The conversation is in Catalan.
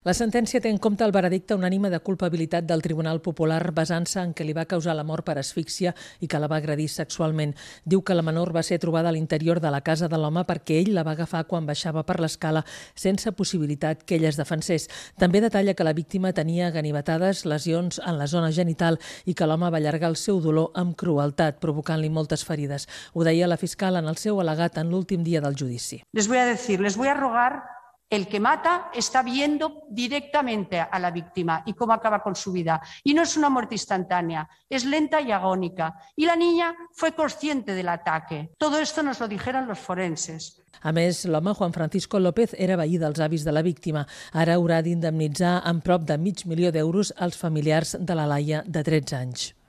La sentència té en compte el veredicte unànime de culpabilitat del Tribunal Popular basant-se en que li va causar la mort per asfíxia i que la va agredir sexualment. Diu que la menor va ser trobada a l'interior de la casa de l'home perquè ell la va agafar quan baixava per l'escala sense possibilitat que ella es defensés. També detalla que la víctima tenia ganivetades, lesions en la zona genital i que l'home va allargar el seu dolor amb crueltat, provocant-li moltes ferides. Ho deia la fiscal en el seu al·legat en l'últim dia del judici. Les voy a rogar. El que mata está viendo directamente a la víctima y cómo acaba con su vida. Y no es una muerte instantánea, es lenta y agónica. Y la niña fue consciente del ataque. Todo esto nos lo dijeron los forenses. A més, l'home Juan Francisco López era veí dels avis de la víctima. Ara haurà d'indemnitzar amb prop de $500.000 als familiars de la Laia de 13 anys.